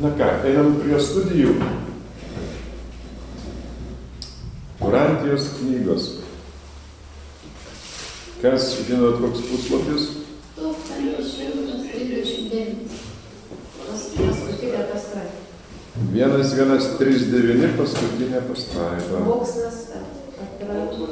Na ką, einam prie studijų. Korintijos knygos. Kas žinot, koks puslapis? 1139. Paskutinė pastraipa. 1139 paskutinė pastraipa. Mokslas atrado.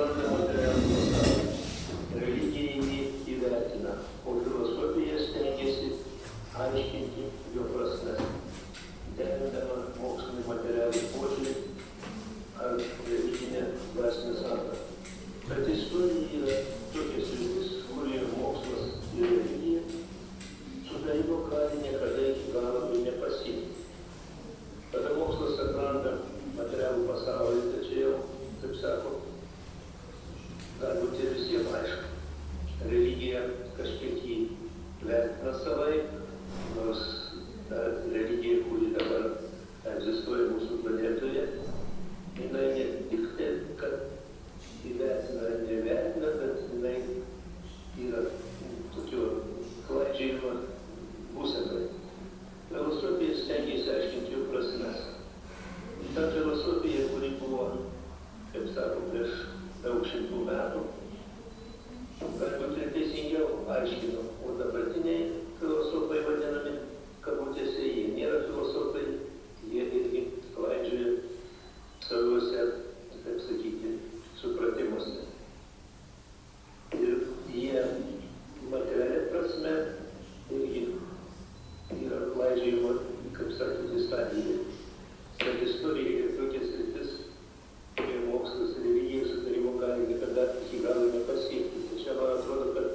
Religijai įvertina, o filosofija stengiasi aiškinti jo prasmes, derindama mokslinį materialų požiūrį ar religinę dvasinę sampratą. Bet istorija yra tokia sritis, kur ir mokslas ir religija sudarymo gali niekada iki galo ir nepasiekti. Tada mokslas atranda materialų pasaulį, tačiau, kaip sako, gali būti ir visiems aišku. Religija kažkiek jį vertina savaip, nors ta religija, kuri dabar egzistuoja mūsų planetoje, jinai ne tik tai, kad įvertina ar nevertina, bet jinai yra tokio klaidžiojimo būsenoje. Filosofija stengiasi aiškinti jų prasmes. Ta filosofija, kuri buvo, kaip sako, prieš daug šimtų metų, galbūt ir teisingiau aiškino, o dabartiniai filosofai vadinami, kabutėse, jie nėra filosofai, jie irgi klaidžioja savuose, taip sakyti, supratimuose. Ir jie materialia prasme irgi yra klaidžiojimo, kaip sakyti, stadija. Bet istorija yra tokia sritis, kurie mokslas ir religija sudarimo gali niekada iki galo nepasiekti. Tačiau man atrodo, kad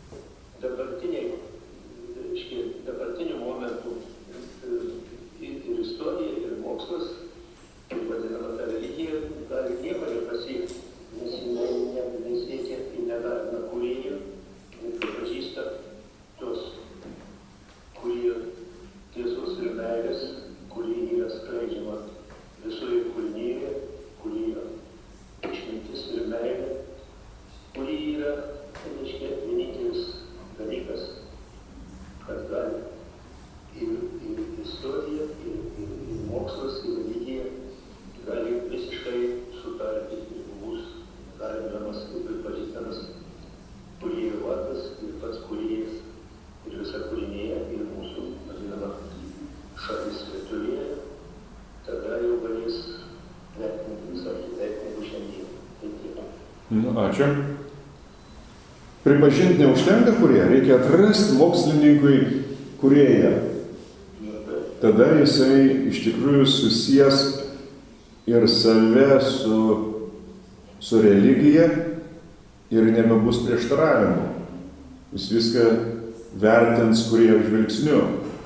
dabartiniu momentu ir istorija, ir mokslas, kaip vadinama ta religija, gali nieko nepasiekti, nes jinai nesiekia ir nevertina kūrėjų, nepripažįsta tos kūrėjo tiesos ir meilės, kuri yra skleidžiama visoje kūrinyje, kuri yra išmintis ir meilė, kuri yra, reiškia, vienintelis dalykas, kad gali ir istorija, ir mokslas, ir religija gali visiškai sutarti ir bus garbinamas ir pripažįstamas kūrėjo vardas ir pats kūrėjas ir visa kūrinėje ir mūsų, vadinama, šalis Lietuvoje, tada jau galės vertinti visą kitaip negu šiandien. Ačiū. Pripažinti neužtenka kūrėją, reikia atrasti mokslininkui kūrėją. Tada jisai iš tikrųjų susijęs ir save su religija ir nebebus prieštaravimų. Jis viską vertins kūrėjo žvilgsniu.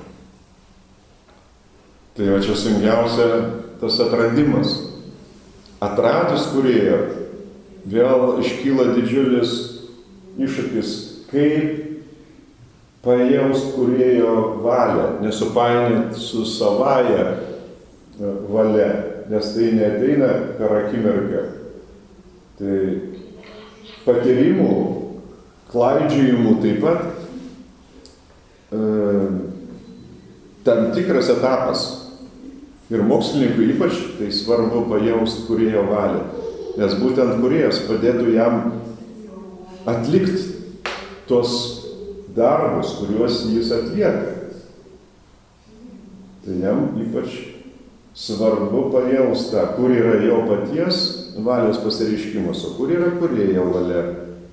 Tai va čia sunkiausia tas atradimas. Atradus kūrėją, vėl iškyla didžiulis iššūkis, kaip pajaust kūrėjo valią, nesupainioti su savaja valia, nes tai neateina per akimirką. Tai patyrimų, klaidžiojimų taip pat tam tikras etapas. Ir mokslininkui ypač tai svarbu pajaust kūrėjo valią, nes būtent kūrėjas padėtų jam atlikti tuos darbus, kuriuos jis atlieka. Tai jam ypač svarbu pajausti, kur yra jo paties valios pasireiškimas, o kur yra kūrėjo valia.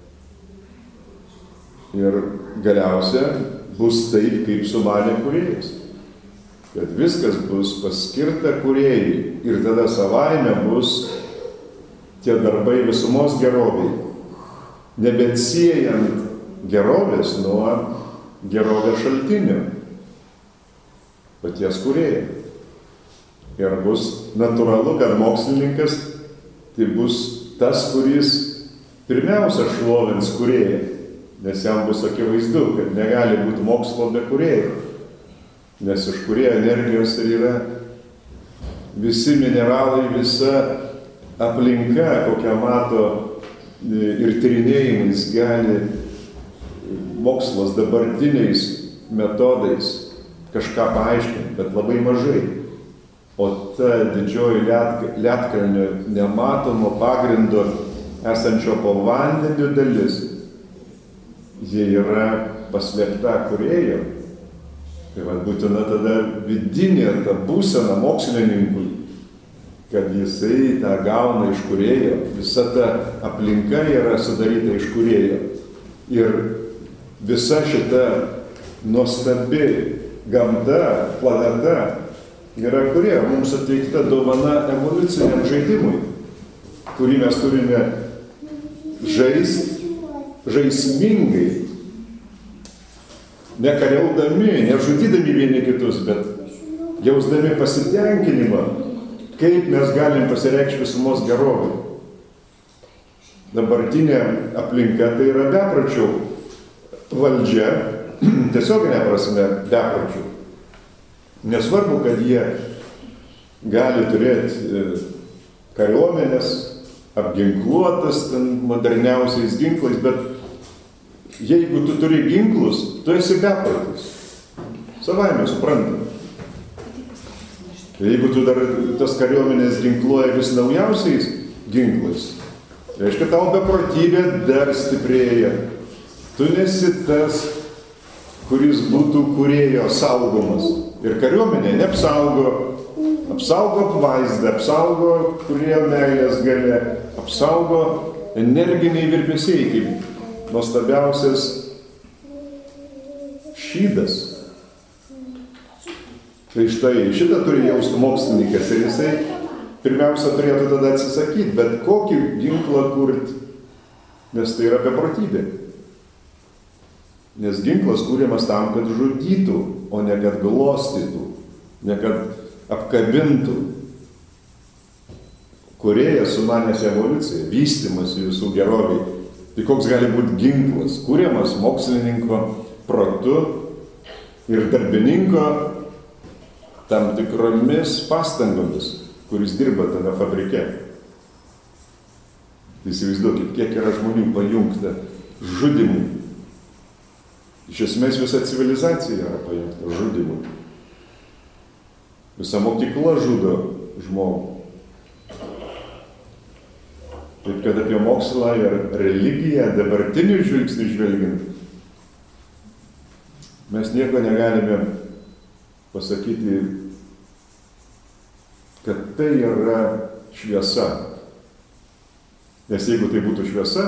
Ir galiausia bus taip, kaip sumanė kūrėjas. Kad viskas bus paskirta kūrėjai ir tada savaime bus tie darbai visumos geroviai, nebeatsiejant gerovės nuo gerovės šaltinio, paties kūrėjo. Ir bus natūralu, kad mokslininkas tai bus tas, kuris pirmiausia šlovins kūrėją, nes jam bus akivaizdu, kad negali būti mokslo be kūrėjo. Nes iš kūrėjo energijos ir yra visi mineralai, visa aplinka, kokią mato ir tyrinėjimais gali mokslas dabartiniais metodais kažką paaiškinti, bet labai mažai. O ta didžioji ledkalnio nematomo pagrindo esančio po vandeniu dalis, jie yra paslėpta kūrėjo. Tai va, būtina tada vidinė ta būsena mokslininkui, kad jisai tą gauna iš kūrėjo, visa ta aplinka yra sudaryta iš kūrėjo. Ir visa šita nuostabi gamta, planeta yra kūrėjo. Mums suteikta dovana evoliuciniam žaidimui, kurį mes turime žaismingai, nekariaudami, nežudydami vieni kitus, bet jausdami pasitenkinimą, kaip mes galim pasireikšti visumos gerovę. Dabartinė aplinka tai yra bepročių valdžia, tiesioginė prasme bepročių. Nesvarbu, kad jie gali turėti kariuomenės, apginkluotas moderniausiais ginklais, bet jeigu tu turi ginklus, tu esi beprotis. Savaime suprantama. Jeigu tu dar tas kariuomenės ginkluoja vis naujausiais ginklais, reiškia, tavo beprotybė dar stiprėja. Tu nesi tas, kuris būtų kūrėjo saugomas. Ir kariuomenė neapsaugo, apsaugo apvaizdą, apsaugo kūrėjo meilės galia, apsaugo energiniai virpesiai, kaip nuostabiausias šydas. Tai štai šitą turi jausti mokslininkas ir jisai pirmiausia turėtų tada atsisakyti, bet kokį ginklą kurti, nes tai yra beprotybė. Nes ginklas kūriamas tam, kad žudytų, o ne kad glostytų, ne kad apkabintų. Kūrėjas sumanęs evoliuciją, vystymasi visų geroviai. Tai koks gali būti ginklas, kūriamas mokslininko protu ir darbininko tam tikromis pastangomis, kuris dirba tame fabrike. Įsivaizduokit, kiek yra žmonių pajungta žudimui. Iš esmės visa civilizacija yra pajungta žudimui. Visa mokykla žudo žmogų. Taip kad apie mokslą ir religiją dabartiniu žvilgsniu žvelgiant, mes nieko negalime pasakyti, kad tai yra šviesa. Nes jeigu tai būtų šviesa,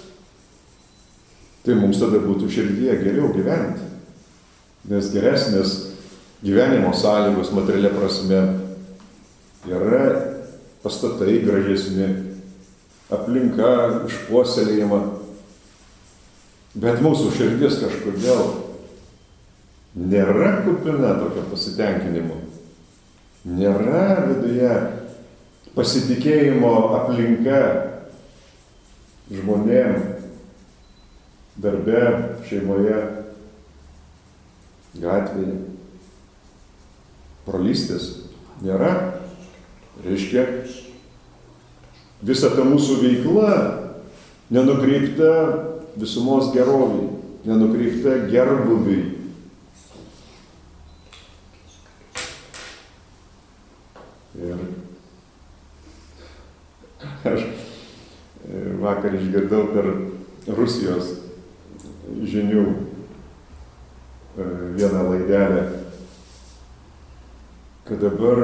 tai mums tada būtų širdyje geriau gyventi. Nes geresnės gyvenimo sąlygos materialia prasme yra pastatai gražesni, aplinka išpuoselėjama. Bet mūsų širdis kažkodėl nėra kupina tokio pasitenkinimo. Nėra viduje pasitikėjimo aplinka žmonėm, darbe, šeimoje, gatvėje. Brolystės nėra. Reiškia, visa ta mūsų veikla nenukreipta visumos geroviai, nenukreipta gerbūviui. Ir aš vakar išgirdau per Rusijos žinių vieną laidelę, kad dabar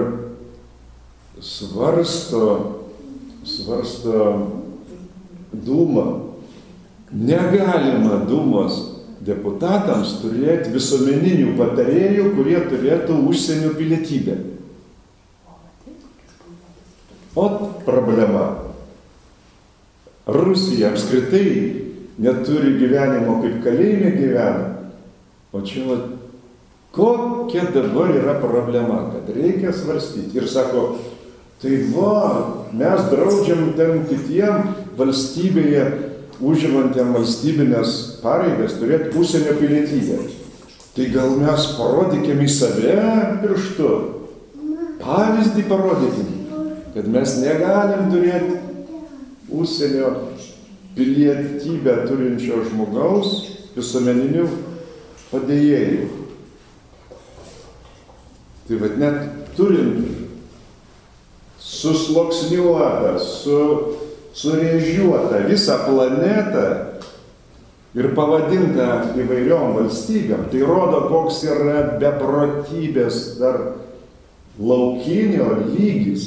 svarsto Dūma. Negalima Dūmos deputatams turėti visuomeninių patarėjų, kurie turėtų užsienio pilietybę. O problema. Rusija apskritai neturi gyvenimo kaip kalėjime gyvena. O čia kokia dabar yra problema, kad reikia svarstyti. Ir sako, tai mes draudžiam ten kitiem valstybėje užimantiem valstybinės pareigas turėti užsienio pilietybę. Tai gal mes parodykim į save pirštu, pavyzdį parodykim, kad mes negalim turėti užsienio pilietybę turinčio žmogaus visuomeninių padėjėjų. Tai vad net turint susloksniuotą, surėžiuotą visą planetą ir pavadintą įvairiom valstybėm, tai rodo, koks yra beprotybės dar laukinio lygis.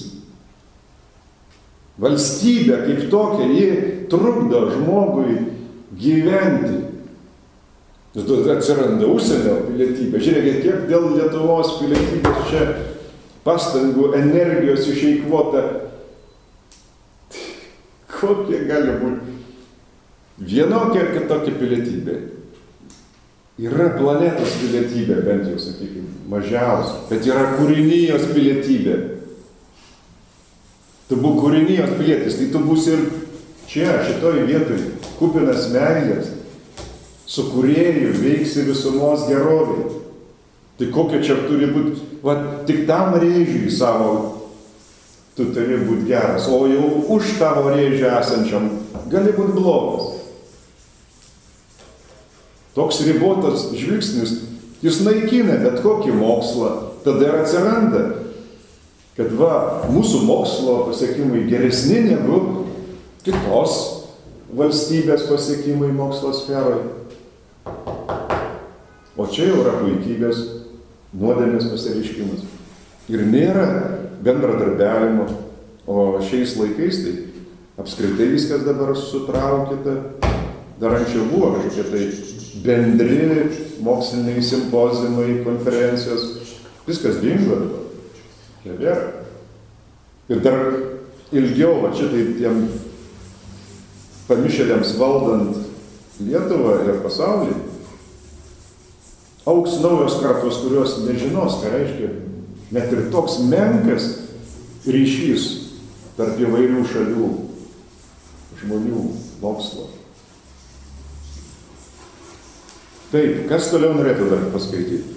Valstybė kaip tokia, ji trukdo žmogui gyventi. Atsiranda užsienio pilietybė. Žiūrėkit, kiek dėl Lietuvos pilietybės čia pastangų, energijos išeikvota. Kokie gali būti vienokia ir kitokia pilietybė. Yra planetos pilietybė, bent jau, sakykime, mažiausia, bet yra kūrinijos pilietybė. Tu būk kūrinijos pilietis, tai tu būsi ir čia, šitoj vietoj, kupinas meilės, su kūrėju veiksi visumos gerovė. Tai kokia čia turi būti, va, tik tam rėžiui savo tu turi būti geras, o jau už tavo rėžį esančiam gali būti blogas. Toks ribotas žvilgsnis, jis naikina bet kokį mokslą, tada ir atsiranda, kad va, mūsų mokslo pasiekimai geresni negu kitos valstybės pasiekimai mokslo sferoje. O čia jau yra puikybės, nuodėmės pasireiškimas. Ir nėra bendradarbiavimo, o šiais laikais tai apskritai viskas dabar sutraukyta. Dar anksčiau buvo kažkokie tai bendri moksliniai simpozimai, konferencijos, viskas dingo dabar. Nebėra. Ir dar ilgiau, va šitai tiem pamišėliams valdant Lietuvą ir pasaulį, augs naujos kartos, kurios nežinos, ką reiškia net ir toks menkas ryšys tarp įvairių šalių žmonių mokslo. Taip, kas toliau norėtų dar paskaityti?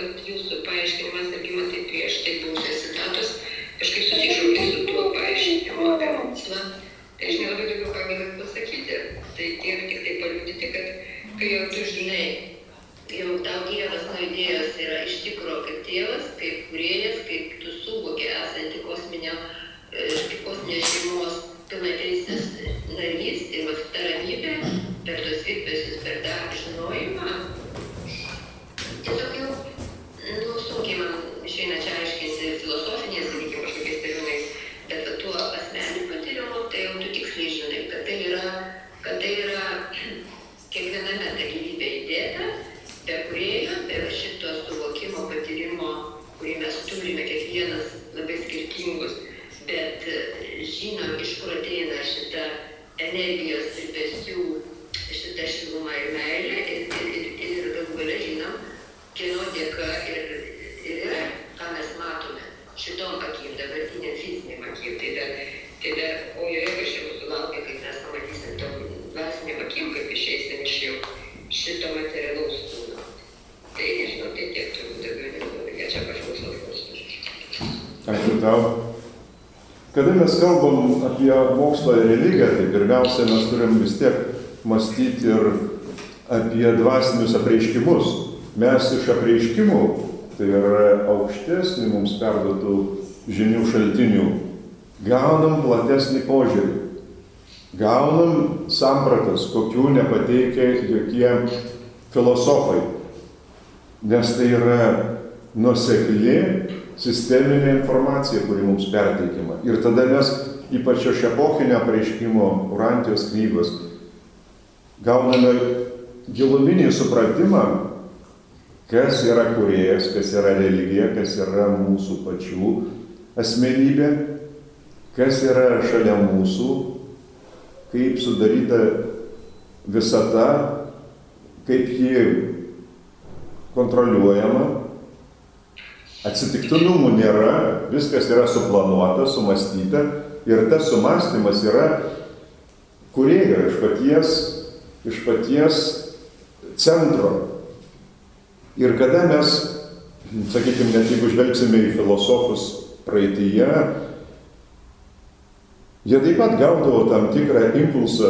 Kažkaip susišaukė su tuo paaiškinimu. Dievas yra iš tikro kaip tėvas, kaip kūrėjas, kaip tu suvoki esanti kosminės šeimos pilnateisės narys ir vat ta ramybė per tos virpesius, per tą žinojimą. Tiesiog jau, sunkiai man išeina čia aiškinti filosofinės, sakykime, kažkokiais terminais, bet tuo asmeniniu patyrimu, tai jau tu tiksliai žinai, kad tai yra kiekviename ta gyvybė įdėta, be kūrėjo, be šito suvokimo, patyrimo, kurį mes turime kiekvienas labai skirtingus, bet žinom, iš kur ateina šita energijos virpesių, šita šiluma ir meilė ir galų gale žinom, kieno dėka ir yra, ką mes matome šitom akim, dabartiniam fiziniam akim, tai dar, ojoj, kas čia mūsų laukia, kaip mes pamatysim tom dvasiniam akim, kaip išeisim iš jau šito materialaus kūno. Tai nežinau, tai tiek turbūt daugiau nežinau, bet čia kažkoks klausimas. Ačiū tau. Kada mes kalbam apie mokslą ir religiją, tai pirmiausia, mes turim vis tiek mąstyti ir apie dvasinius apreiškimus. Mes iš apreiškimų, tai yra aukštesnį mums perduotų žinių šaltinių, gaunam platesnį požiūrį. Gaunam sampratas, kokių nepateikia jokie filosofai. Nes tai yra nuosekli sisteminė informacija, kuri mums perteikiama. Ir tada mes, ypač iš epochinio apreiškimo Urantijos knygos, gauname giluminį supratimą, kas yra kūrėjas, kas yra religija, kas yra mūsų pačių asmenybė, kas yra šalia mūsų, kaip sudaryta visata, kaip ji kontroliuojama. Atsitiktinumų nėra, viskas yra suplanuota, sumąstyta ir tas sumąstymas yra kūrėjo iš paties centro. Ir kada mes, sakykime, net jeigu žvelgsime į filosofus praeityje, jie taip pat gaudavo tam tikrą impulsą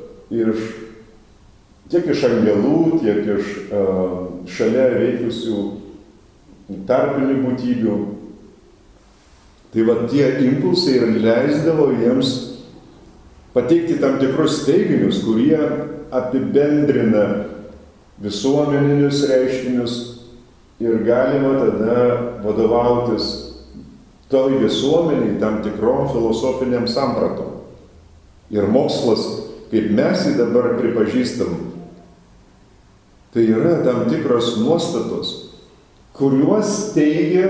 tiek iš angelų, tiek iš šalia veikusių tarpinių būtybių. Tai va tie impulsai ir leisdavo jiems pateikti tam tikrus teiginius, kurie apibendrina visuomeninius reiškinius ir galima tada vadovautis toj visuomeniai tam tikrom filosofiniam sampratom. Ir mokslas, kaip mes jį dabar pripažįstam, tai yra tam tikros nuostatos, kuriuos teigia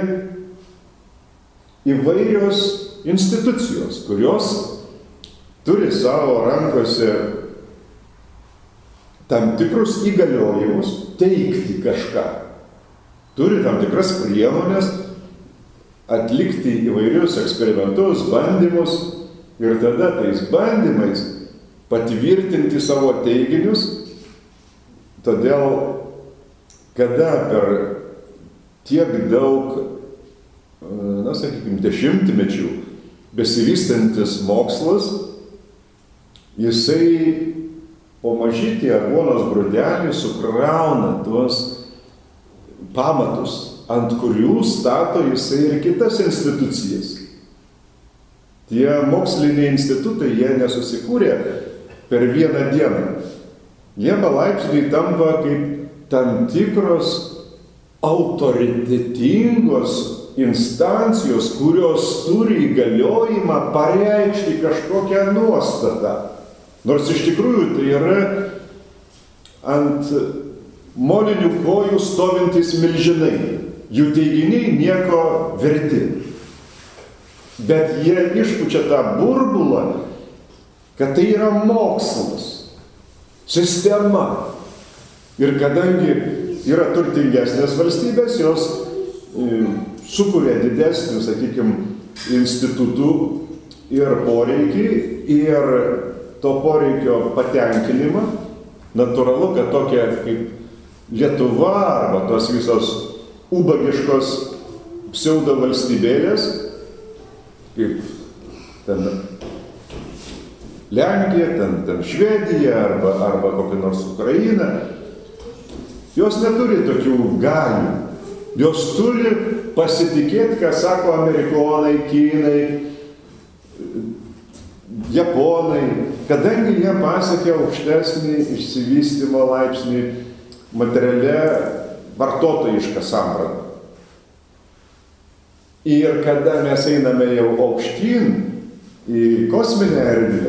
įvairios institucijos, kurios turi savo rankose tam tikrus įgaliojimus teikti kažką. Turi tam tikras priemonės atlikti įvairius eksperimentus, bandymus ir tada tais bandymais patvirtinti savo teiginius. Todėl, kada per tiek daug, sakykime, dešimtmečių besivystantis mokslas, jisai po mažytį aguonos grūdelį sukrauna tuos pamatus, ant kurių stato jisai ir kitas institucijas. Tie moksliniai institutai, jie nesusikūrė per vieną dieną. Jie palaipsniui tampa kaip tam tikros autoritetingos instancijos, kurios turi įgaliojimą pareikšti kažkokią nuostatą. Nors iš tikrųjų tai yra ant molinių kojų stovintys milžinai. Jų teiginiai nieko verti. Bet jie išpučia tą burbulą, kad tai yra mokslas, sistema. Ir kadangi yra turtingesnės valstybės, jos sukuria didesnių, sakykime, institutų ir poreikį, ir to poreikio patenkinimą. Natūralu, kad tokia kaip Lietuva arba tos visos ubagiškos pseudo valstybėlės, kaip ten Lenkija, ten Švedija arba kokia nors Ukraina, jos neturi tokių galių Jos turi pasitikėti, ką sako amerikonai, kinai, japonai, kadangi jie pasiekė aukštesnį išsivystymo laipsnį materialia vartotojišką sampratą. Ir kada mes einame jau aukštyn į kosminę erdvę,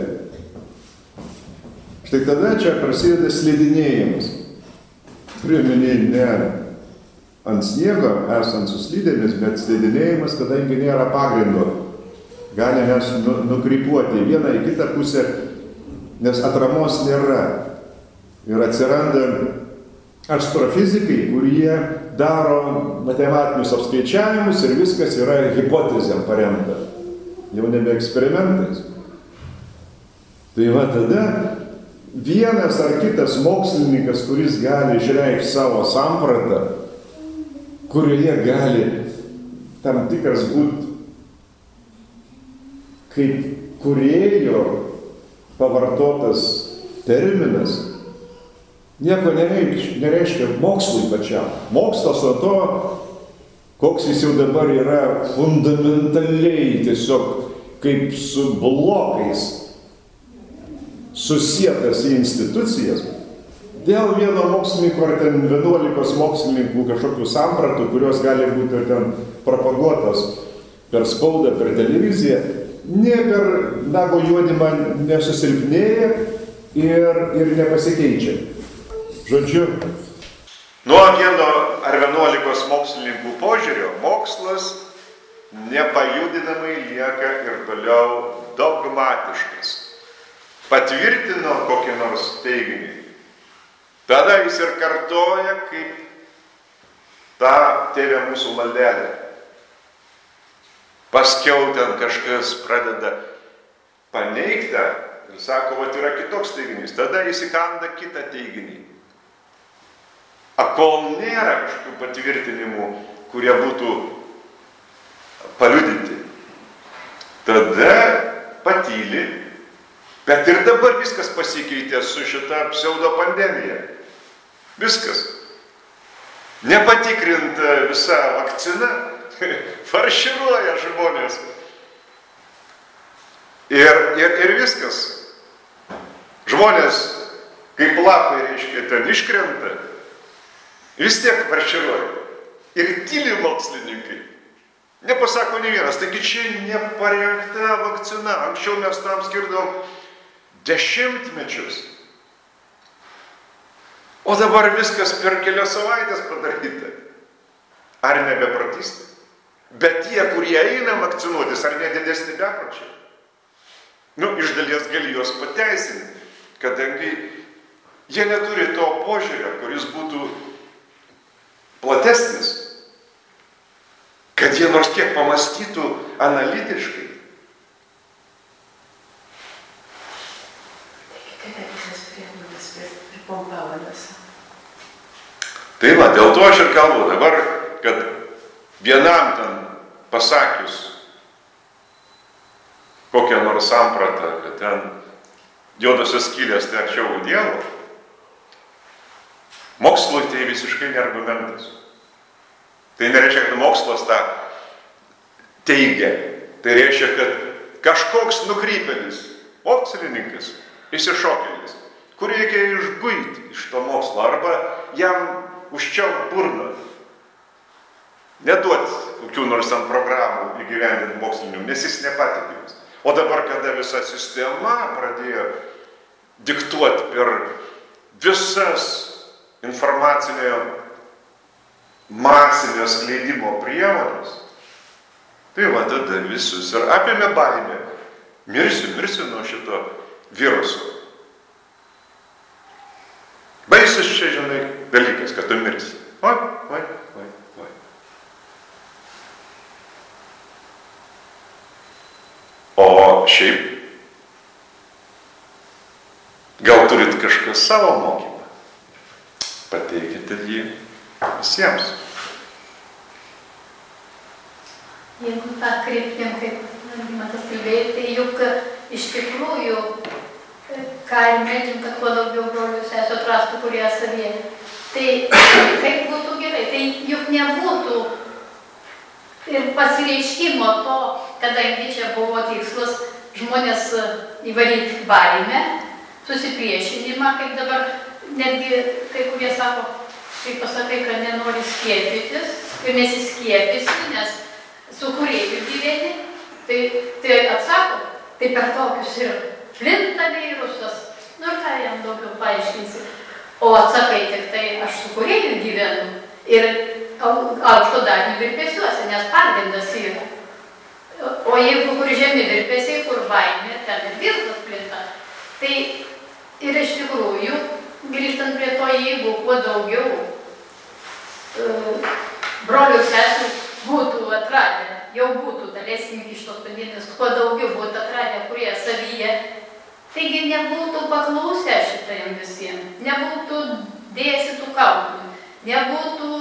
štai tada čia prasideda slidinėjimas. Turiu omeny ne ant sniego esant su slidėmis, bet slidinėjimas, kadangi nėra pagrindo. Galime nukrypuoti į vieną, į kitą pusę, nes atramos nėra. Ir atsiranda astrofizikai, kurie daro matematinius apskaičiavimus ir viskas yra hipotezėm paremta. Jau nebe eksperimentais. Tai va tada vienas ar kitas mokslininkas, kuris gali išreikšti savo sampratą, kurioje gali tam tikras būti kaip kūrėjo pavartotas terminas, nieko nereiškia mokslui pačiam. Mokslas nuo to, koks jis jau dabar yra fundamentaliai tiesiog kaip su blokais susietas į institucijas, dėl vieno mokslininko ar ten 11 mokslininkų kažkokių sampratų, kurios gali būti ten propaguotos per spaudą, per televiziją, ne per nago juodimą nesusilpnėja ir nepasikeičia. Žodžiu, nuo vieno ar 11 mokslininkų požiūrio mokslas nepajudinamai lieka ir toliau dogmatiškas. Patvirtino kokį nors teiginį. Tada jis ir kartoja kaip tą Tėve mūsų maldelę. Paskiau ten kažkas pradeda paneigti ir sako, vat yra kitoks teiginys. Tada jis įkanda kitą teiginį. Kol nėra kažkokių patvirtinimų, kurie būtų paliudinti, tada patyli, bet ir dabar viskas pasikeitė su šita pseudopandemija. Viskas. Nepatikrinta visa vakcina, farširuoja žmonės. Ir viskas. Žmonės, kaip lapai, reiškia, ten iškrenta, vis tiek farširuoja. Ir tyli mokslininkai. Nepasako nei vienas, taigi čia neparengta vakcina. Anksčiau mes tam skirdavom 10 mečius. O dabar viskas per kelias savaitės padaryta. Ar nebeprotystai? Bet tie, kurie eina vakcinuotis, ar ne didesni bepročiai? Iš dalies gali juos pateisinti, kadangi jie neturi to požiūrio, kuris būtų platesnis, kad jie nors kiek pamastytų analitiškai. Tai va, dėl to aš ir kalbu dabar, kad vienam ten pasakius kokią nors sampratą, kad ten juodosios skylės tai arčiau Dievo, mokslui tai visiškai ne argumentas. Tai nereiškia, kad mokslas tą teigia. Tai reiškia, kad kažkoks nukrypėlis, mokslininkas, išsišokėlis, kurį reikia išguiti iš to mokslo, arba jam užčiaupt burną, neduoti kokių nors ant programų įgyvendinti mokslinių, nes jis nepatikimas. O dabar, kada visa sistema pradėjo diktuoti per visas informacinio masinio skleidimo priemonės, tai va tada visus ir apėmė baimė. Mirsiu nuo šito viruso. Baisus čia, žinai, dalykas, kad tu mirsi. Oi. O šiaip, gal turit kažkas savo mokymą? Pateikite jį visiems. Jeigu tą kryptim, kaip Matas kalbėjo, tai juk iš tikrųjų ką ir meldžiam, kad kuo daugiau brolių sesų atrastų, kurie savyje. Tai kaip būtų gerai, tai juk nebūtų ir pasireiškimo to, kadangi čia buvo tikslas žmonės įvaryti baimę, susipriešinimą, kaip dabar netgi kai kurie sako, kai pasakai, kad nenori skiepytis ir nesiskiepysi, nes su kūrėjų gyveni, tai atsako, tai per tokius ir plinta virusas, nu ir ką jam daugiau paaiškinsi. O atsakai tik tai, aš su kūrėjų gyvenu ir aukšto dažnių virpesiuose, nes pagrindas yra. O jeigu kur žemi virpesiai, kur baimė, ten ir virusas plinta. Tai ir iš tikrųjų, grįžtant prie to, jeigu kuo daugiau brolių sesų būtų atradę, jau būtų, dalesim iš tos pandemijos, kuo daugiau būtų atradę, kurie savyje, taigi nebūtų paklausę šitajam visiems, nebūtų dėjusi tų kaukių, nebūtų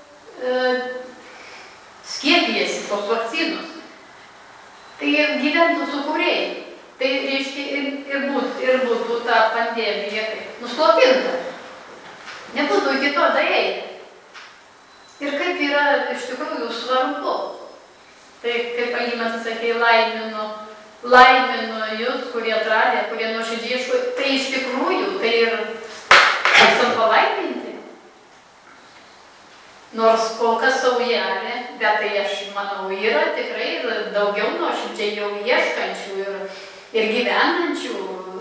skiepijasi tos vakcinos. Tai gyventų su kūrėjai. Tai reiškia ir būtų ta pandemija nuslopinta. Nebūtų iki to daeiti. Ir kaip yra iš tikrųjų svarbu. Tai kaip Algimantas sakė, laiminu jūs, kurie atradė, kurie nuoširdžiai ieško. Tai iš tikrųjų, tai ir esam palaiminti. Nors kol kas saujelė, bet tai aš manau yra tikrai daugiau nuoširdžiai jau ieškančių ir gyvenančių,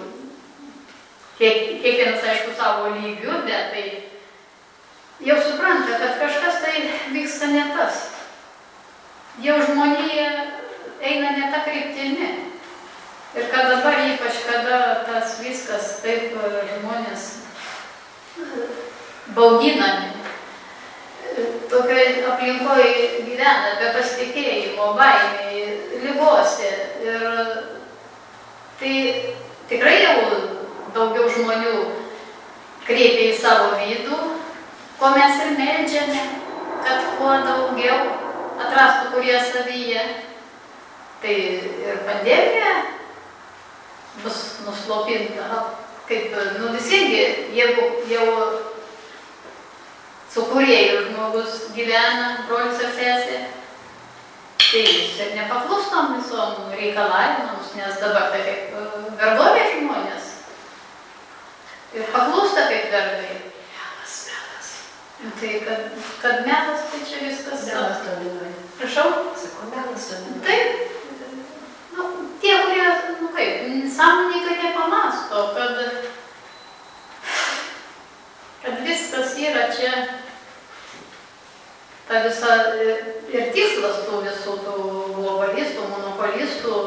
kiekvienas aišku savo lygiu, bet tai jau supranta, kad kažkas tai vyksta ne tas. Jau žmonija eina ne ta kryptimi. Ir kad dabar ypač, kada tas viskas taip žmonės bauginami, tokioj aplinkoje gyvena, be pasitikėjimo, baimėje, ligose. Ir tai tikrai jau daugiau žmonių kreipia į savo vidų, ko mes ir meldžiame, kad kuo daugiau atrastų, kurie savyje. Tai ir pandemija bus nuslopinta. Kaip, visingi, jeigu jau su kūrėjų žmogus gyvena, brolis ar sesė, tai jis ir nepaklustom visom reikalavimams, nes dabar tai kaip vergovė žmonės. Ir paklūsta kaip vergai. Melas. Tai kad melas, tai čia viskas. Melas dominuoja. Prašau? Sako, melas dominuoja. Taip. Tie, kurie, sąmoningai nepamasto, kad viskas yra čia, ta visa ir tikslas tų visų tų globalistų, monopolistų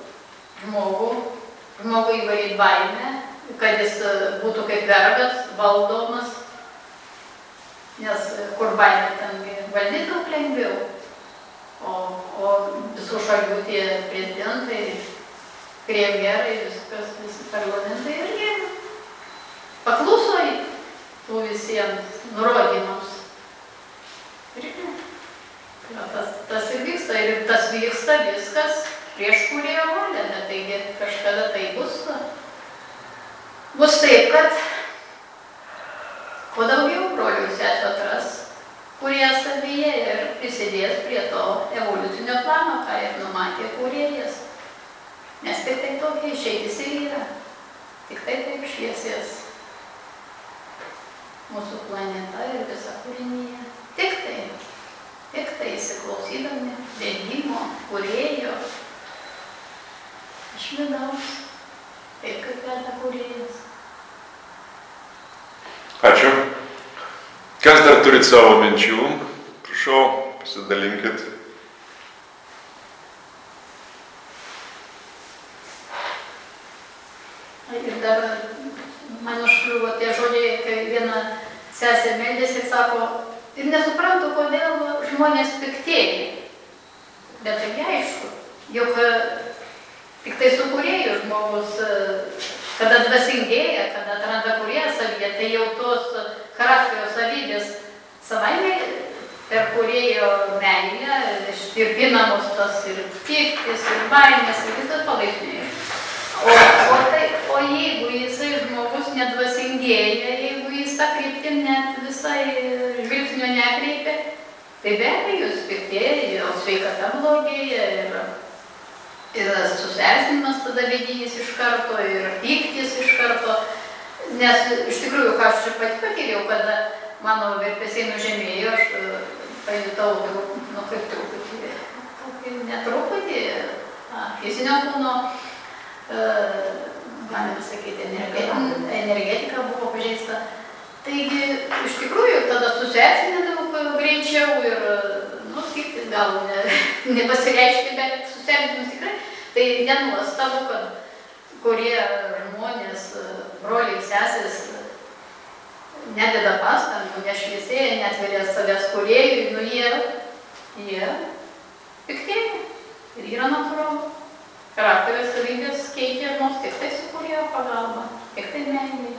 žmogų įvaryt baimę, kad jis būtų kaip vergas, valdomas, nes kur baimė ten valdyti daug lengviau, o visų šalių tie prezidentai, premjerai, visi parlamentai irgi pakluso į tų visiems nurodymams. Tas ir vyksta, ir tas vyksta viskas prieš kūrėjo valią, taigi kažkada tai bus taip, kad kuo daugiau brolių sesų atras, kurie savyje ir prisidės prie to evoliucinio plano, ką ir numatė kūrėjas. Nes tik tai tokia išeitis ir yra, tik tai taip šviesės mūsų planeta ir visa kūrinyje. Tik tai įsiklausydami dengimo, kūrėjo iš vidaus, taip kaip veda kūrėjas. Ačiū. Kas dar turit savo minčių? Prašau, pasidalinkit. Ir dar man užkliuvo tie žodžiai, kai viena sesė meldėsi ir sako, ir nesuprantu, kodėl žmonės piktėja. Bet taigi aišku, juk tik tai su kūrėju žmogus, kada dvasingėja, kada atranda kūrėją savyje, tai jau tos charakterio savybės savaime per kūrėjo meilę ištirpinamos tas ir piktis, ir baimės, ir visas palaipsniui. O tai o jeigu jisai žmogus nedvasingėja, jeigu jis tą kryptim net visai žvilgsnio nekreipia, tai be abejo jis piktėja, jo sveikata blogėja ir susierzinimas tada vidinis iš karto, ir pyktis iš karto. Nes iš tikrųjų, ką aš čia pati patyrėjau, kada mano virpesiai nužemėjo, aš pajutau, kaip truputį, netruputį, fizinio kūno, galime sakyti, energetika buvo pažeista. Taigi, iš tikrųjų, tada susierzinė daug greičiau ir, gal nepasireiškia, bet susierzinimas tikrai. Tai nenuostabu, kad kurie žmonės, broliai, seserys, nededa pastangų, nešviesėja, netveria savęs kūrėjui, jie piktėja. Ir yra natūralu. Charakterio savybės keičia mus tik tai su kūrėjo pagalba, tik tai meilė.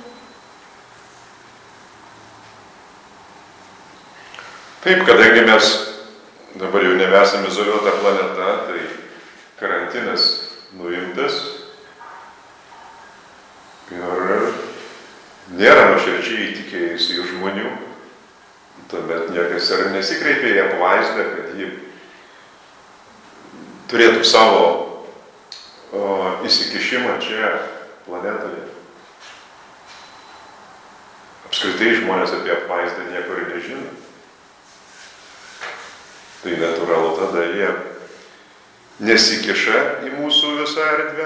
Taip, kadangi mes dabar jau nebesame izoliuota planeta, tai karantinas nuimtas ir nėra nuoširdžiai įtikėjusių žmonių. Tuomet niekas ir nesikreipė į apvaizdą, kad ji turėtų savo įsikišimą čia planetoje. Apskritai žmonės apie apvaizdą nieko ir nežino. Tai natūralu, tada jie nesikiša į mūsų visą erdvę.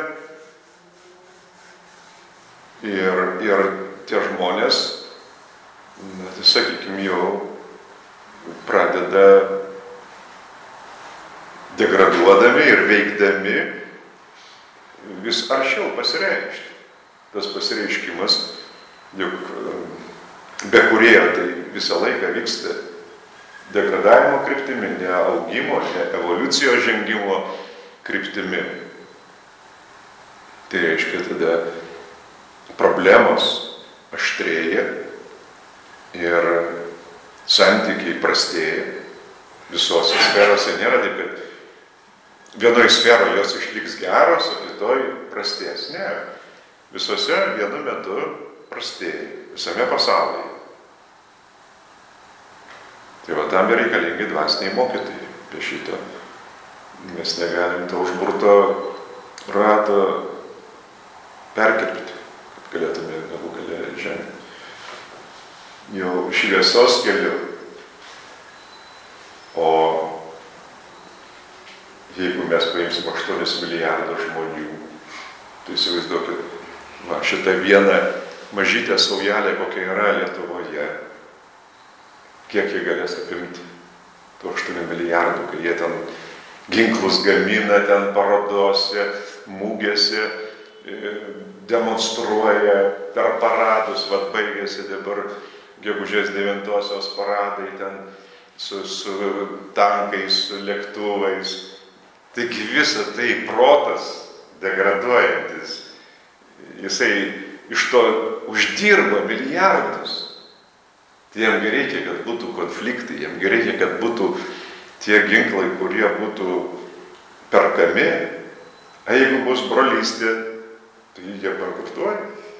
Ir tie žmonės, tai sakykime, jau pradeda degraduodami ir veikdami vis aršiau pasireikšti. Tas pasireiškimas, juk be kūrėjo tai visą laiką vyksta degradavimo kryptimi, ne augimo, ne evoliucijos žengimo kryptimi. Tai reiškia, tada problemos aštrėja ir santykiai prastėja visose sferose. Nėra taip, kad vienoje sferoje jos išliks geros, o kitoj prastės. Ne. Visose vienu metu prastėja. Visame pasaulyje. Tai va tam ir reikalingi dvasiniai mokytojai. Apie šitą mes negalim to užburto rato perkirpti, kad galėtume galų gale žengti jau šviesos keliu. O jeigu mes paimsim 8 milijardų žmonių, tai įsivaizduokit, šitą vieną mažytę saujelę, kokia yra Lietuvoje, kiek jie galės apimti tų 8 milijardų, kai jie ten ginklus gamina, ten parodose, mūgėse, demonstruoja per paradus, baigėsi dabar gegužės 9-osios paradai, ten su tankais, su lėktuvais. Taigi visa tai protas degraduojantis, jisai iš to uždirba milijardus. Tai jam reikia, kad būtų konfliktai, jam reikia, kad būtų tie ginklai, kurie būtų perkami. A jeigu bus brolystė, tai jie bankrutuoja.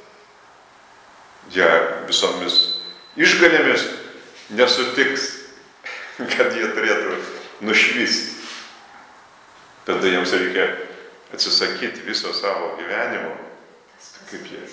Jie visomis išgalėmis nesutiks, kad jie turėtų nušvisti. Tada jiems reikia atsisakyti viso savo gyvenimo. Kaip jie?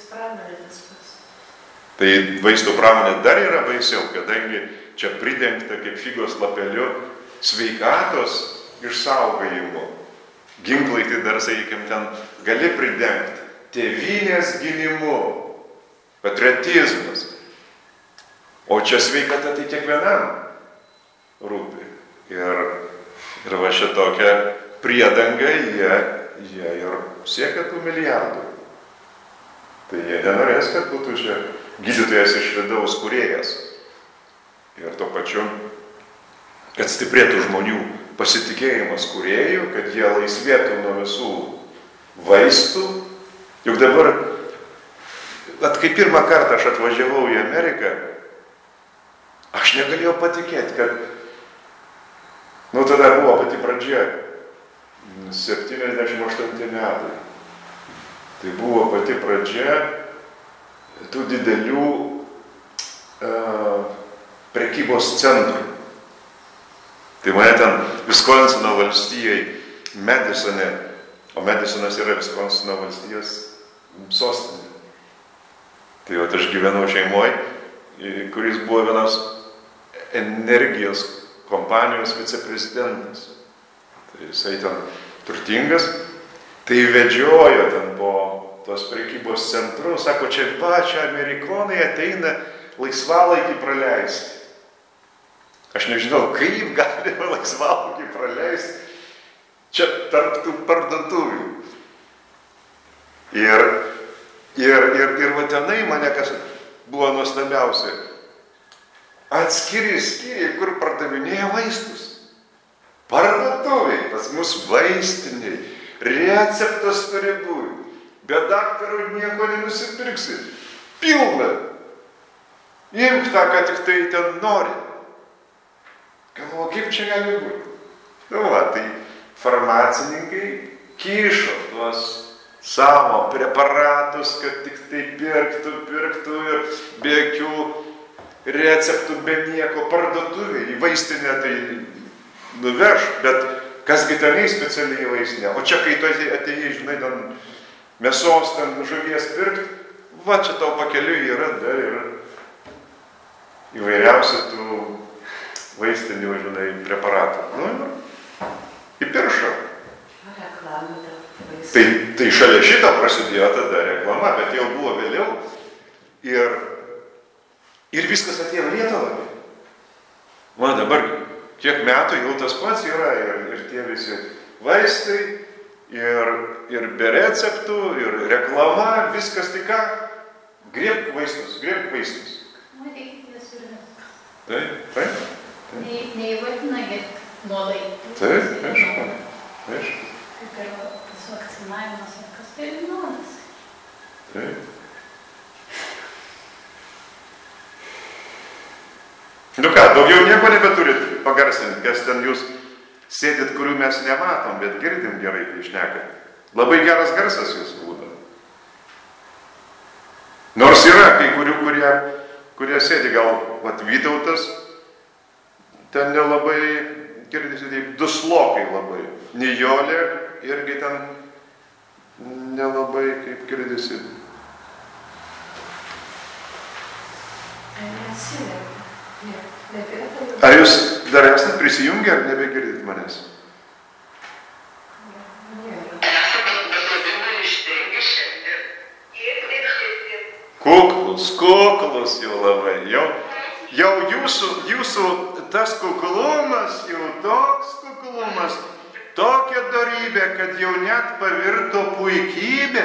Tai vaistų pramonė dar yra baisiau, kadangi čia pridengta kaip figos lapeliu sveikatos išsaugojimu. Ginklai tai dar, sakykime, ten gali pridengti tėvynės gynimu, patriotizmas. O čia sveikata tai kiekvienam rūpi. Ir va šitokia priedanga jie ir siekia tų milijardų. Tai jie nenorės, kad būtų čia gydytojas iš vidaus kūrėjas. Ir tuo pačiu, kad stiprėtų žmonių pasitikėjimas kūrėjų, kad jie laisvėtų nuo visų vaistų. Juk dabar, kai pirmą kartą aš atvažiavau į Ameriką, aš negalėjau patikėti, kad, tada buvo pati pradžia, 78 metai. Tai buvo pati pradžia tų didelių prekybos centrų. Tai mane ten Viskonsino valstijai, Madisone, o Madisonas yra Viskonsino valstijos sostinė. Tai jau aš gyvenau šeimoje, kuris buvo vienas energijos kompanijos viceprezidentas. Tai jisai ten turtingas, tai vedžiojo ten po tos prekybos centrus, sako, čia amerikonai ateina laisvalaikį praleisti. Aš nežinau, kaip galima laisvalaikį praleisti čia tarp tų parduotuvių. Ir va tenai mane kas buvo nuostabiausia. Atskiri skyriai, kur pardavinėja vaistus. Parduotuviai, pas mus vaistiniai, receptas turi būti. Be daktarų nieko nenusipirksi. Pilna. Imk tą, ką tik tai ten nori. Galvoju, kaip čia gali būti? Nu va, tai farmacininkai kišo tuos savo preparatus, kad tik tai pirktų ir be jokių receptų, be nieko parduotuvė. Į vaistinę tai nuveš, bet kasgi tenai specialiai į vaistinę. O čia, kai tu atėjai, žinai, ten mėsos, ten žuvies pirkti, va čia tau pakeliui yra, dar yra įvairiausių tų vaistinių, žinai, preparatų. Nu, įpiršo. Tai šalia šito prasidėjo tada reklama, bet jau buvo vėliau. Ir viskas atėjo Lietuvą. Man dabar kiek metų jau tas pats yra ir tie visi vaistai, ir be receptų, ir reklama, viskas tik ką. Griebk vaistus. Taip. Neįvadina nuodai. Taip, aišku. Kaip ir tas vakcinavimas, kas tai ir nuodas. Taip. Nu ką, daugiau nieko nebeturit pagarsinti, kas ten jūs sėdit, kurių mes nematom, bet girdim gerai, kai šneka. Labai geras garsas jūsų būda. Nors yra kai kurių, kurie sėdi, gal Vytautas, ten nelabai girdisi, taip duslokai labai. Nijolė irgi ten nelabai kaip girdisi. Ar jūs dar esat prisijungę, ar nebegirdit manęs? Kuklus jau labai. Jau jūsų tas kuklumas, jau toks kuklumas, tokia dorybė, kad jau net pavirto puikybė.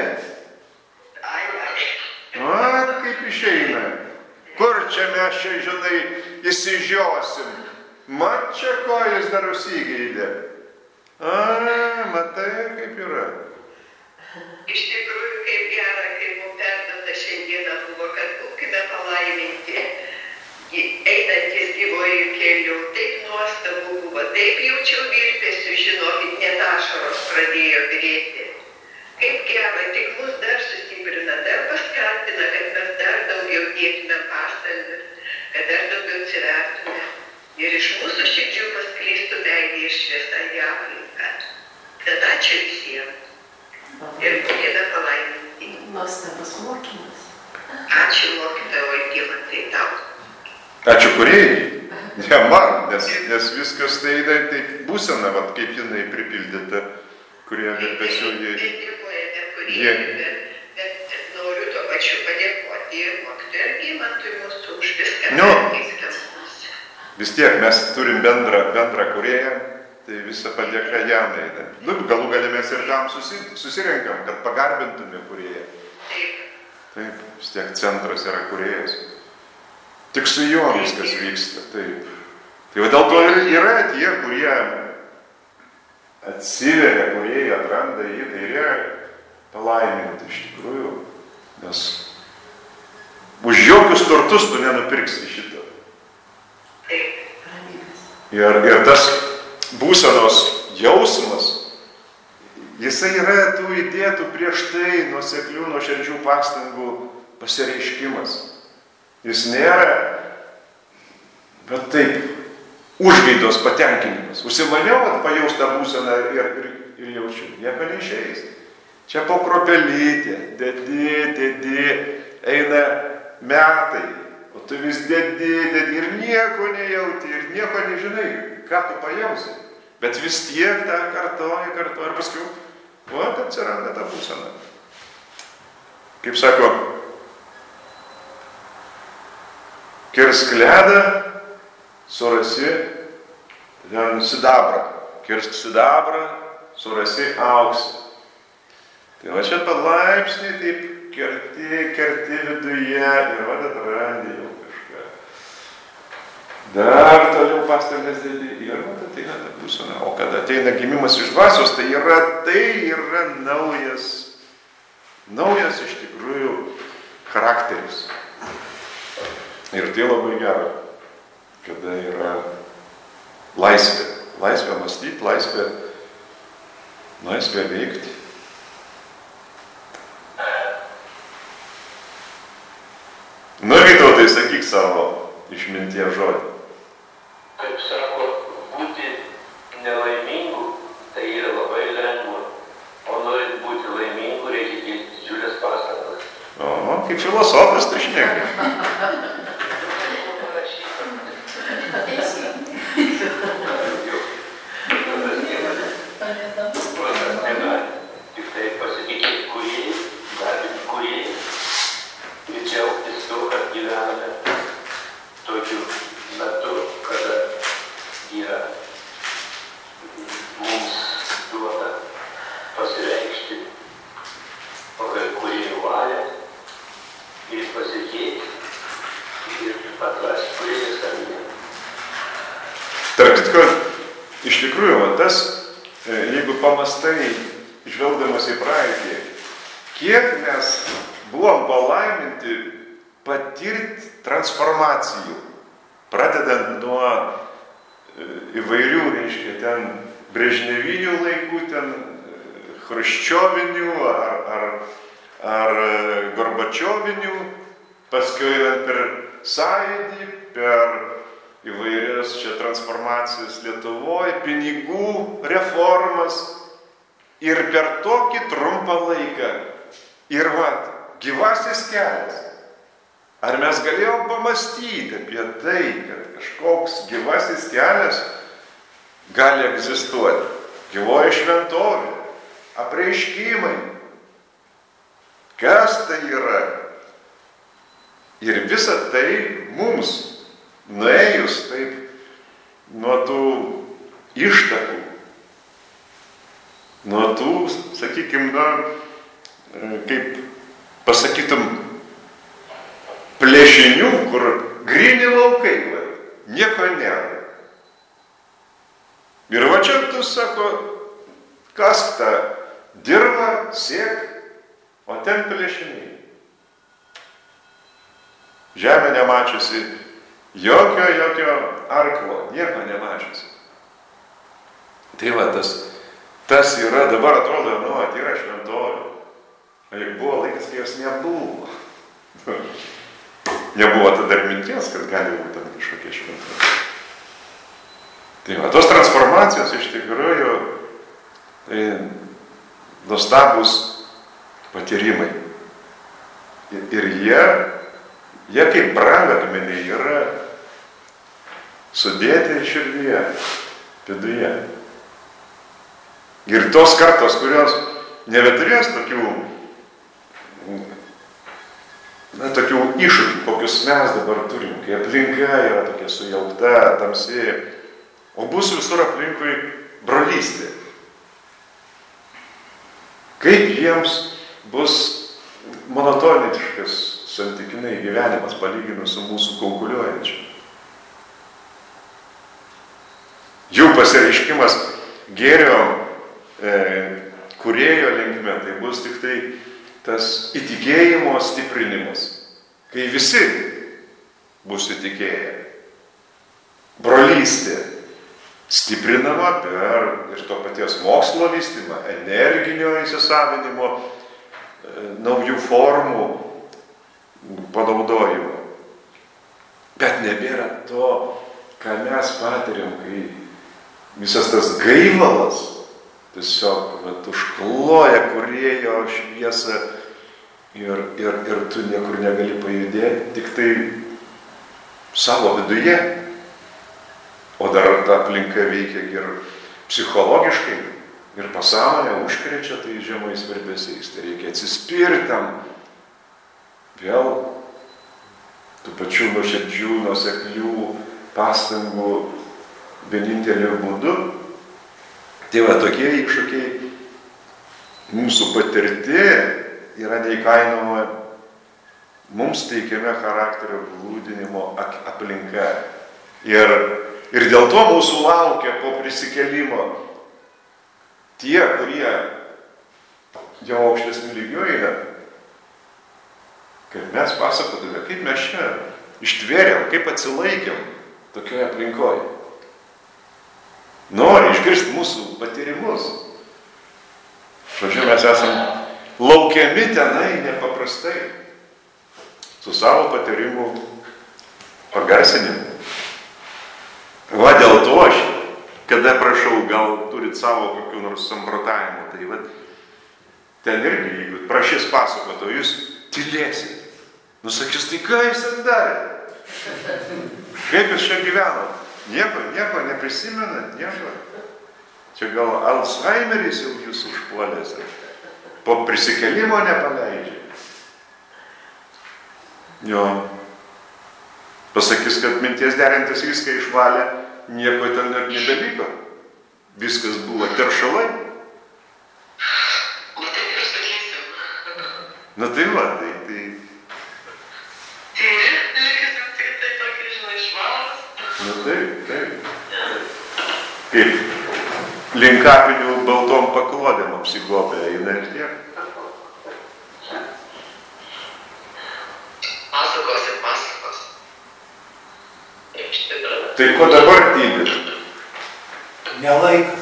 O, kaip išeina. Kur čia mes čia, žinai, įsižiosim? Mat čia ko jis dar užsigeidė. Matai, kaip yra. Iš tikrųjų, kaip gera, kai mums perdata šiandieną buvo, kad būkime palaiminti, einantis gyvojų keliu. Taip nuostabu buvo, taip jaučiau virpesiu, žinokit, net ašaros pradėjo byrėti. Kaip gera, tik mus dar sustiprina, dar paskatina, kad mes dar daugiau dėtume pastangas, kad dar daugiau atsivertume. Ir iš mūsų širdžių paskleistų meilė ir šviesa į aplinką. Tad ačiū visiems. Ir būkime palaiminti. Nuostabus mokymas. Ačiū mokytojui Dievui tau. Ačiū kūrėjai. Ne man, nes viskas tai būsena, vat, kaip jinai pripildyta, kurie virpesiu Dėkojame kūrėjai, bet noriu tuo pačiu padėkoti ir mokytojui Gimantui mūsų už viską. Vis tiek mes turim bendrą kūrėją. Tai visą padėką Janai. Galų galę mes ir tam susirenkam, kad pagarbintume kūrėją. Taip, vis tiek centras yra kūrėjas. Tik su juo viskas vyksta. Taip. Tai va dėl to ir yra tie, kurie atsiveria kūrėjai, atranda jį, tai yra palaiminti iš tikrųjų. Nes už jokius turtus tu nenupirksi šito. Ir tas būsenos jausmas, Jisai yra tų įdėtų prieš tai nuoseklių, nuoširdžių pastangų pasireiškimas. Jis nėra, bet taip, užgaidos patenkinimas. Užsimaniau, kad pajaus tą būseną ir jaučiu. Nieko neišeis. Čia po kropelytė, dedi, eina metai, o tu vis dedi ir nieko nejauti, ir nieko nežinai, ką tu pajausi. Bet vis tiek tą kartoji, ir paskui, atsiranda ta būsena. Kaip sako, kirsk ledą, surasi ten sidabrą. Kirsk sidabrą, surasi auksą. Tai va čia palaipsniui taip kerti viduje ir atrandi jau kažką. Dar toliau pastangas dėdi ir ateina ta būsena. O kada ateina gimimas iš dvasios, tai yra naujas iš tikrųjų charakteris. Ir tai labai gera, kada yra laisvė. Laisvė mąstyti, laisvė veikti. Vytautai, sakyk savo išminties žodį. Kaip sako, būti nelaimingu, tai yra labai lengva. O norint būti laimingu, reikia dėti didžiulės pastangas. O, kaip filosofas tai šneka. Tokiu metu, kada yra mums duota pasireikšti pagal kūrėjų valią ir pasikeisti ir atrasti kūrėjų savyje. Tarp kitko, iš tikrųjų, tas, jeigu pamastai, žvelgdamas į praeitį, kiek mes buvom palaiminti patirti transformacijų, pradedant nuo įvairių, reiškia, ten brežnevinių laikų, ten chruščiovinių ar gorbačiovinių, paskui per sąjūdį, per įvairias čia transformacijas Lietuvoje, pinigų reformas ir per tokį trumpą laiką. Ir gyvasis kelias. Ar mes galėjom pamastyti apie tai, kad kažkoks gyvasis kelias gali egzistuoti? Gyvoji šventovė, apreiškimai. Kas tai yra? Ir visa tai mums, nuėjus taip nuo tų ištakų, nuo tų, sakykime, kaip pasakytum, plėšinių, kur gryni laukai, nieko nėra. Ir va čia tu sako, kas ta dirba, siek, o ten plėšiniai. Žemė nemačiusi, jokio arklo, nieko nemačiusi. Tai va tas yra, dabar atrodo, yra šventovė. O juk buvo laikas, kai jos nebuvo. Nebuvo tada dar minties, kad gali būti tam kažkokie šventovė. Tai va, tos transformacijos iš tikrųjų tai nuostabūs patyrimai. Ir jie kaip brangakmeniai yra sudėti širdyje, viduje. Ir tos kartos, kurios nebeturės tokių iššūkių, kokius mes dabar turim, kai aplinka yra tokia sujaukta, tamsi, o bus visur aplinkui brolystė. Kaip jiems bus monotoniškas santykinai gyvenimas palyginus su mūsų konkuliuojančiu. Jų pasireiškimas gėrio kūrėjo linkme, tai bus tik tai tas įtikėjimo stiprinimas, kai visi bus įtikėję. Brolystė, stiprinama per ir to paties mokslo vystymą, energinio įsisavinimo, naujų formų panaudojimo. Bet nebėra to, ką mes patiriam, kai visas tas gaivalas tiesiog užkloja kūrėjo šviesą ir tu niekur negali pajudėti, tik tai savo viduje. O dar ta aplinka veikia ir psichologiškai, ir pasąmonę užkrečia tai žemais virpesiais. Tai reikia atsispirti tam vėl tų pačių nuoširdžių, nuoseklių pastangų vieninteliu būdu. Tai va, tokie iššūkiai mūsų patirti yra neįkainojama mums teikiame charakterio glūdinimo aplinka. Ir dėl to mūsų laukia po prisikėlimo tie, kurie jau aukštesnių lygių eina, kad mes pasakotume, kaip mes čia ištvėrėm, kaip atsilaikėm tokioje aplinkoje. Nori išgirsti mūsų patyrimus. Žodžiu, mes esam laukiami tenai nepaprastai, su savo patyrimų pagarsinimu. Va dėl to aš, kada prašau, gal turit savo kokių nors samprotavimų, tai va, ten irgi, jeigu prašys pasakoto, jūs tylėsit. Nusakys, tai ką jūs ten darėte? Kaip jūs čia gyvenot? Nieko neprisimenat, nieko. Čia gal Alzheimeris jau jūs užpuolės, po prisikėlimo nepaleidžia. Jo. Pasakys, kad minties derintis viską išvalė, nieko ten ir nebeliko. Viskas buvo teršalai. Na tai va, tai... Na taip. Kaip linkapinių baltom paklodėm apsigobė eina ir tiek. Pasakos. Tai ko dabar tylit? Nelaikas.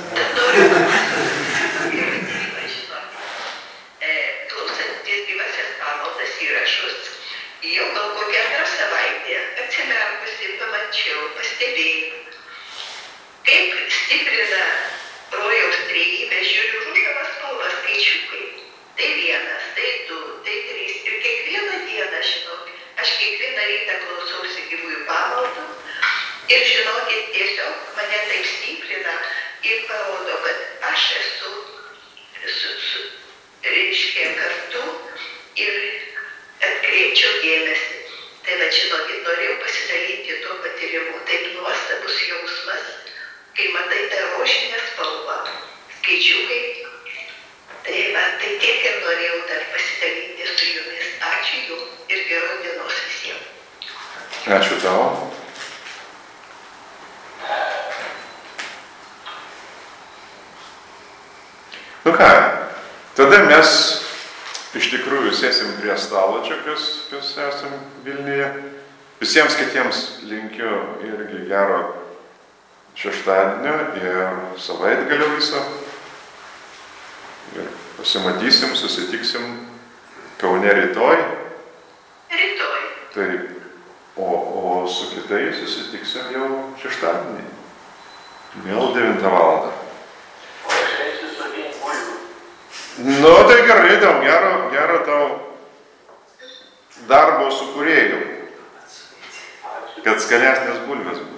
Klausantis gyvasias pamaldas įrašus, jau gal kokią antrą savaitę atsimerkusi pamačiau, pastebėjau, kaip stiprina rojaus trejybę, žiūriu ružavas spalvas skaičiukai. Tai 1, tai 2, tai 3 ir kiekvieną dieną, žinok, aš kiekvieną rytą klausausi gyvųjų pamaldų ir žinokit, tiesiog mane taip stiprina ir parodo, kad aš esu reiškia kartu ir atkreipčiau dėmesį. Tai va, žinokit, norėjau pasidalinti tuo patyrimu. Taip nuostabus jausmas, kai matai tą rožinę spalvą, skaičiukai. Tai va, tai tiek ir norėjau dar pasidalinti su jumis. Ačiū jums ir geros dienos visiems. Ačiū tau. Nu ką, tada mes iš tikrųjų sėsim prie stalo čia, kas esam Vilniuje. Visiems kitiems linkiu irgi gero šeštadienio ir savaitgalio viso. Ir pasimatysim, susitiksim Kaune rytoj. Taip. O su kitais susitiksim jau šeštadienį. Vėl 9 valandą. Nu, tai gerai, tau gero tau darbo su kūrėju, kad skanesnės bulvės būtų.